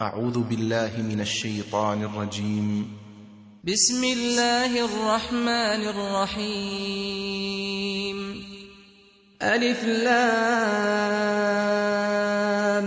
أعوذ بالله من الشيطان الرجيم. بسم الله الرحمن الرحيم. ألف لام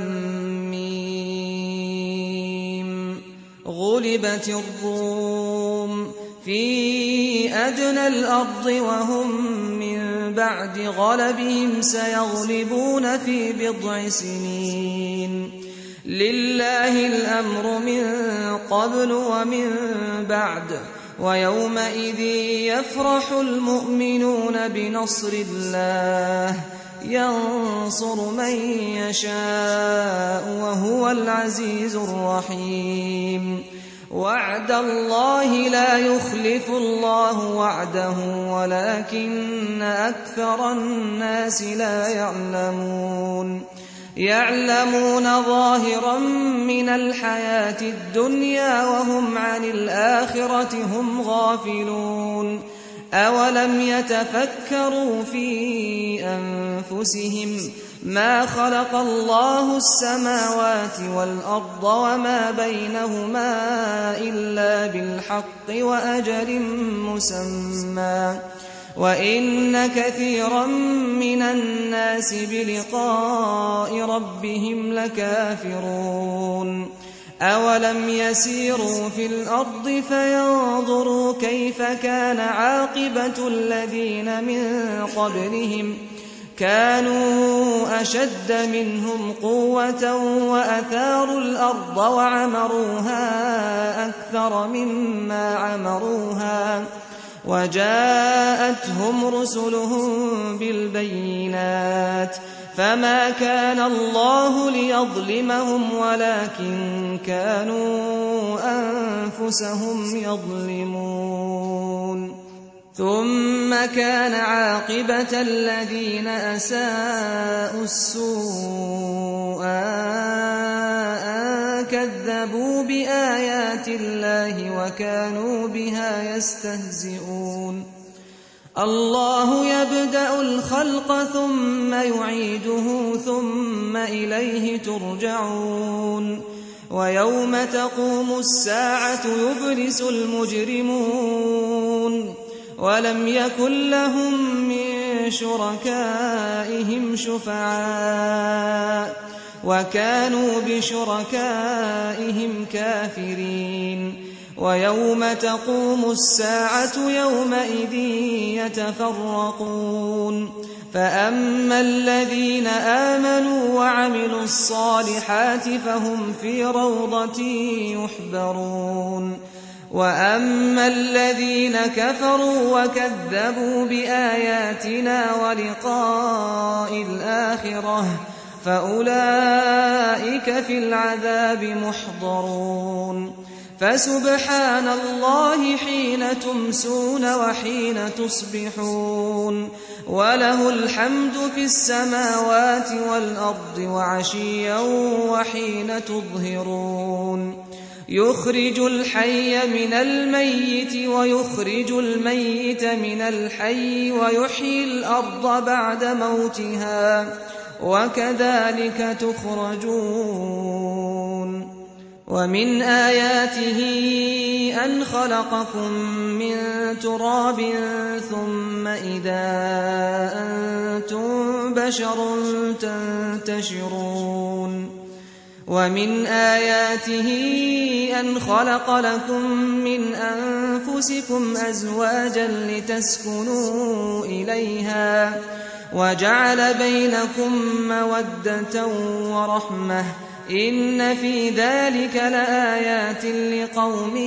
ميم. غلبت الروم في أدنى الأرض وهم من بعد غلبهم سيغلبون في بضع سنين. لله الأمر من قبل ومن بعد ويومئذ يفرح المؤمنون بنصر الله ينصر من يشاء وهو العزيز الرحيم. وعد الله لا يخلف الله وعده ولكن أكثر الناس لا يعلمون ظاهرا من الحياة الدنيا وهم عن الآخرة هم غافلون. أولم يتفكروا في أنفسهم ما خلق الله السماوات والأرض وما بينهما إلا بالحق وأجل مسمى وإن كثيرا من الناس بلقاء ربهم لكافرون. أولم يسيروا في الأرض فينظروا كيف كان عاقبة الذين من قبلهم كانوا أشد منهم قوة وأثاروا الأرض وعمروها أكثر مما عمروها وجاءتهم رسلهم بالبينات فما كان الله ليظلمهم ولكن كانوا أنفسهم يظلمون. ثم كان عاقبة الذين أساءوا السوء أن كذبوا بآيات الله وكانوا بها يستهزئون. الله يبدأ الخلق ثم يعيده ثم إليه ترجعون. ويوم تقوم الساعة يبلس المجرمون ولم يكن لهم من شركائهم شفعاء وكانوا بشركائهم كافرين. ويوم تقوم الساعة يومئذ يتفرقون فأما الذين آمنوا وعملوا الصالحات فهم في روضة يحبرون. وأما الذين كفروا وكذبوا بآياتنا ولقاء الآخرة فأولئك في العذاب محضرون. فسبحان الله حين تمسون وحين تصبحون وله الحمد في السماوات والأرض وعشيا وحين تظهرون. يخرج الحي من الميت ويخرج الميت من الحي ويحيي الأرض بعد موتها وكذلك تخرجون. ومن آياته أن خلقكم من تراب ثم إذا أنتم بشر تنتشرون. ومن آياته أن خلق لكم من أنفسكم أزواجا لتسكنوا إليها وجعل بينكم مودة ورحمة إن في ذلك لآيات لقوم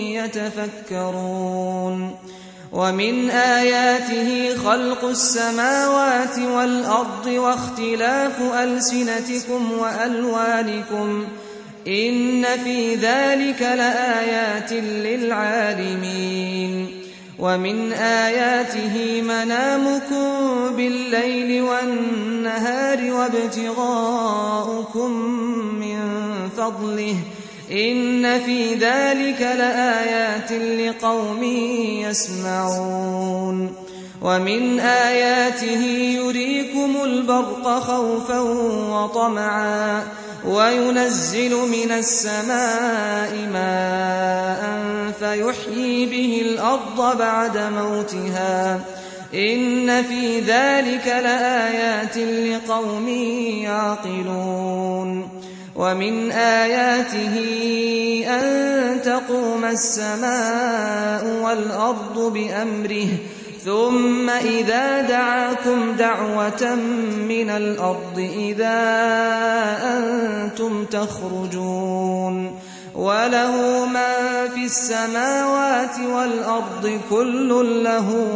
يتفكرون. ومن آياته خلق السماوات والأرض واختلاف ألسنتكم وألوانكم إن في ذلك لآيات للعالمين. ومن آياته منامكم بالليل والنهار وابتغاؤكم من فضله إن في ذلك لآيات لقوم يسمعون. ومن آياته يريكم البرق خوفا وطمعا وينزل من السماء ماء فيحيي به الأرض بعد موتها إن في ذلك لآيات لقوم يعقلون ومن آياته أن تقوم السماء والأرض بأمره ثم إذا دعاكم دعوة من الأرض إذا أنتم تخرجون وله ما في السماوات والأرض كل له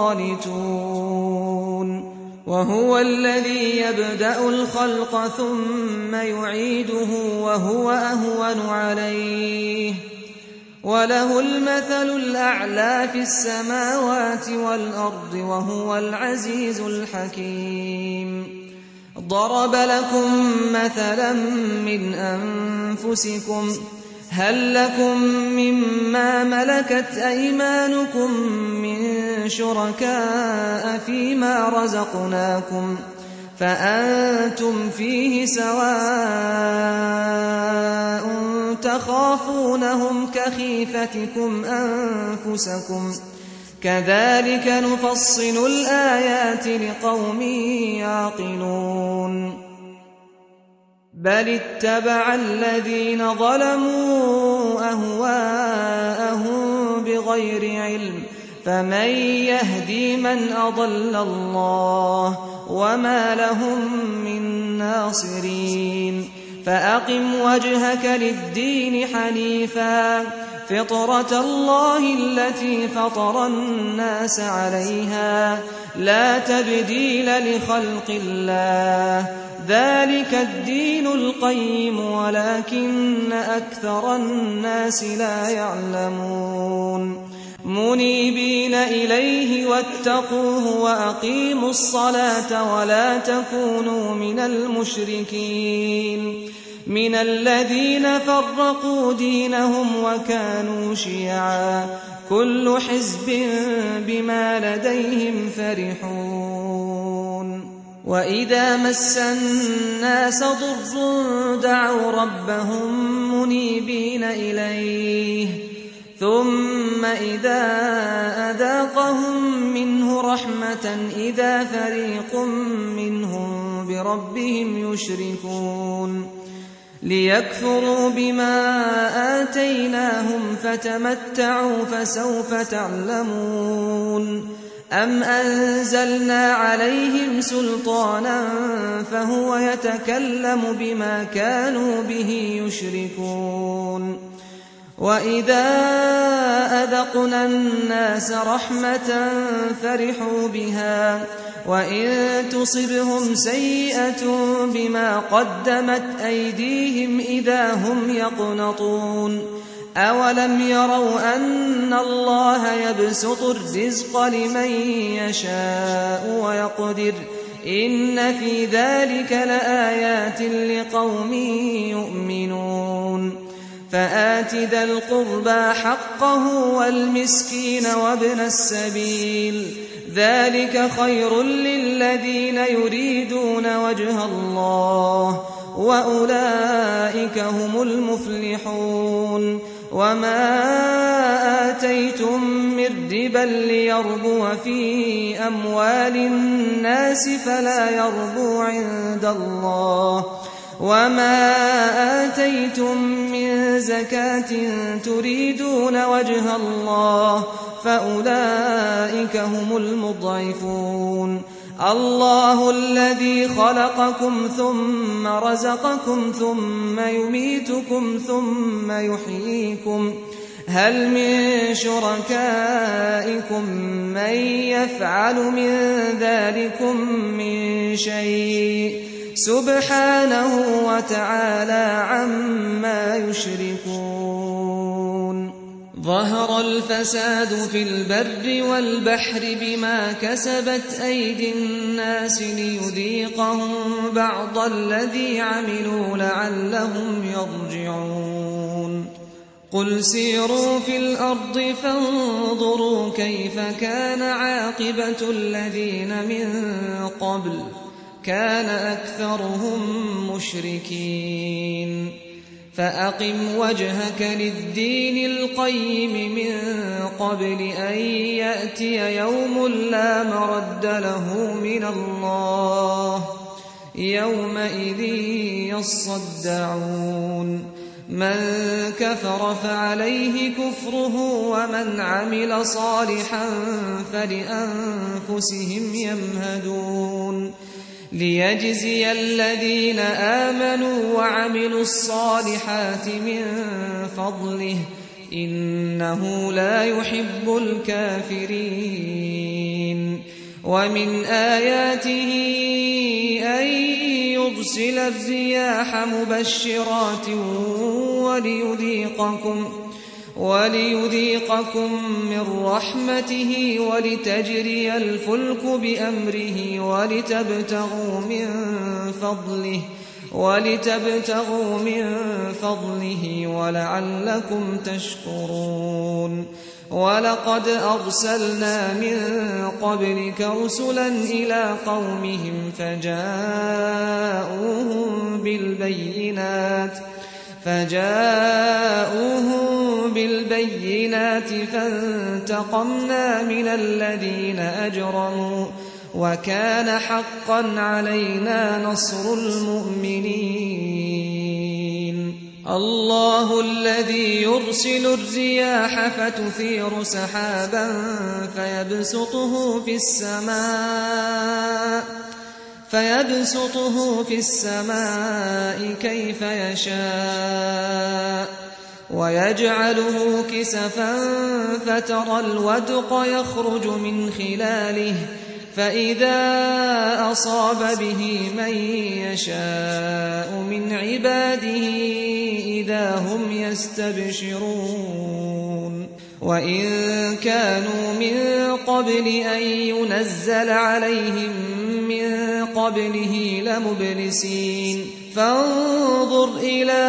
قانتون وهو الذي يبدأ الخلق ثم يعيده وهو أهون عليه وله المثل الأعلى في السماوات والأرض وهو العزيز الحكيم ضرب لكم مثلا من أنفسكم هل لكم مما ملكت أيمانكم من شركاء فيما رزقناكم فأنتم فيه سواء تخافونهم كخيفتكم أنفسكم كذلك نفصل الآيات لقوم يعقلون بل اتبع الذين ظلموا أهواءهم بغير علم فمن يهدي من أضل الله وما لهم من ناصرين فأقم وجهك للدين حنيفا فطرة الله التي فطر الناس عليها لا تبديل لخلق الله ذلك الدين القيم ولكن أكثر الناس لا يعلمون منيبين إليه واتقوه وأقيموا الصلاة ولا تكونوا من المشركين من الذين فرقوا دينهم وكانوا شيعا كل حزب بما لديهم فرحون وإذا مس الناس ضر دعوا ربهم منيبين إليه ثم إذا أذاقهم منه رحمة إذا فريق منهم بربهم يشركون ليكفروا بما آتيناهم فتمتعوا فسوف تعلمون أم أنزلنا عليهم سلطانا فهو يتكلم بما كانوا به يشركون وإذا أذقنا الناس رحمة فرحوا بها وإن تصبهم سيئة بما قدمت أيديهم إذا هم يقنطون أولم يروا أن الله يبسط الرزق لمن يشاء ويقدر إن في ذلك لآيات لقوم يؤمنون فآت ذا القربى حقه والمسكين وابن السبيل ذلك خير للذين يريدون وجه الله وأولئك هم المفلحون وما آتيتم من ربا ليربو في أموال الناس فلا يربو عند الله وما آتيتم من زكاة تريدون وجه الله فأولئك هم المضعفون الله الذي خلقكم ثم رزقكم ثم يميتكم ثم يحييكم هل من شركائكم من يفعل من ذلكم من شيء سبحانه وتعالى عما يشركون ظهر الفساد في البر والبحر بما كسبت أيدي الناس ليذيقهم بعض الذي عملوا لعلهم يرجعون قل سيروا في الأرض فانظروا كيف كان عاقبة الذين من قبل كان أكثرهم مشركين فأقم وجهك للدين القيم من قبل أن يأتي يوم لا مرد له من الله يومئذ يصدعون من كفر فعليه كفره ومن عمل صالحا فلأنفسهم يمهدون ليجزي الذين آمنوا وعملوا الصالحات من فضله إنه لا يحب الكافرين ومن آياته أن يرسل الرياح مبشرات وليذيقكم من رحمته ولتجري الفلك بأمره ولتبتغوا من فضله ولعلكم تشكرون ولقد أرسلنا من قبلك رسلا إلى قومهم فجاءوهم بالبينات فانتقمنا من الذين أجرموا وكان حقا علينا نصر المؤمنين الله الذي يرسل الرياح فتثير سحابا فيبسطه في السماء كيف يشاء ويجعله كسفا فترى الودق يخرج من خلاله فإذا أصاب به من يشاء من عباده إذا هم يستبشرون وإن كانوا من قبل أن ينزل عليهم من قبله لمبلسين فانظر إلى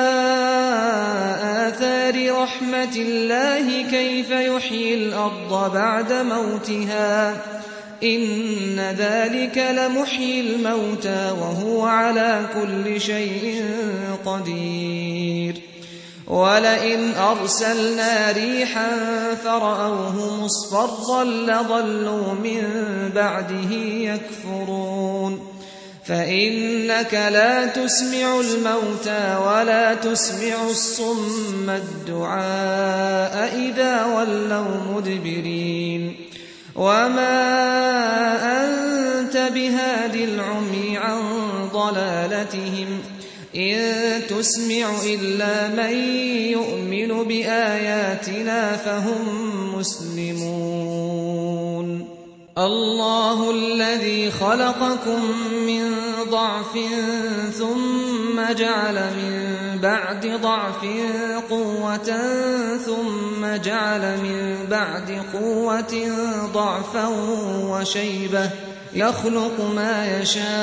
آثار رحمة الله كيف يحيي الأرض بعد موتها إن ذلك لمحيي الموتى وهو على كل شيء قدير ولئن أرسلنا ريحا فرأوه مصفرا لظلوا من بعده يكفرون فإنك لا تسمع الموتى ولا تسمع الصم الدعاء إذا ولوا مدبرين وما أنت بهاد العمي عن ضلالتهم إن تسمع إلا من يؤمن بآياتنا فهم مسلمون الله الذي خلقكم من ضعف ثم جعل من بعد ضعف قوة ثم جعل من بعد قوة ضعفا وشيبة يخلق ما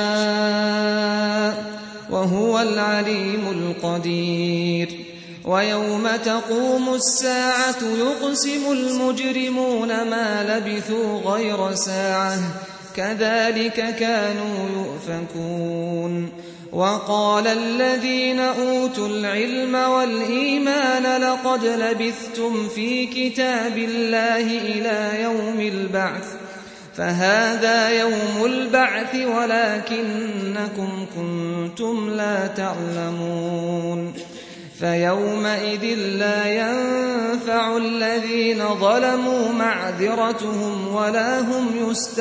يشاء وهو العليم القدير ويوم تقوم الساعة يقسم المجرمون ما لبثوا غير ساعة كذلك كانوا يؤفكون وقال الذين أوتوا العلم والإيمان لقد لبثتم في كتاب الله إلى يوم البعث فهذا يوم البعث ولكنكم كنتم لا تعلمون فيومئذ لا ينفع الذين ظلموا معذرتهم ولا هم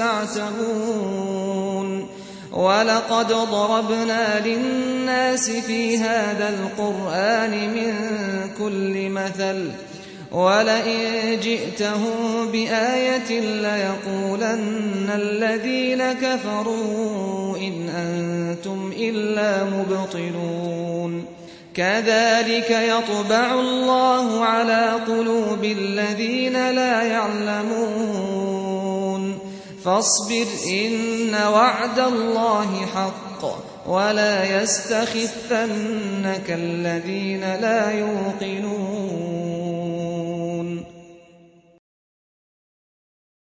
يستعتبون ولقد ضربنا للناس في هذا القرآن من كل مثل ولئن جئتهم بآية ليقولن الذين كفروا إن أنتم إلا مبطلون كذلك يطبع الله على قلوب الذين لا يعلمون فاصبر إن وعد الله حق ولا يستخفنك الذين لا يوقنون